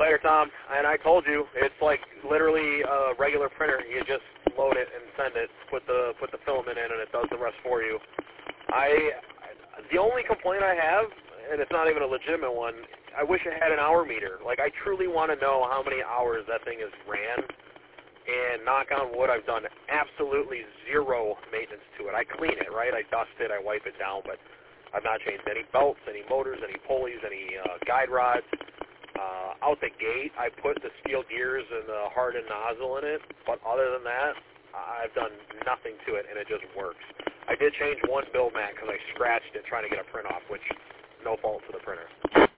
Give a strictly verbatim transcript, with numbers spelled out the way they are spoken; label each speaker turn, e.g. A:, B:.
A: Later, Tom. And I told you, it's like literally a regular printer. You just load it and send it, put the put the filament in, and it does the rest for you. I the only complaint I have, and it's not even a legitimate one, I wish it had an hour meter. Like, I truly want to know how many hours that thing has ran. And knock on wood, I've done absolutely zero maintenance to it. I clean it, right? I dust it, I wipe it down, but I've not changed any belts, any motors, any pulleys, any uh, guide rods. Uh, out the gate, I put the steel gears and the hardened nozzle in it, but other than that, I've done nothing to it, and it just works. I did change one build mat because I scratched it trying to get a print off, which no fault to the printer.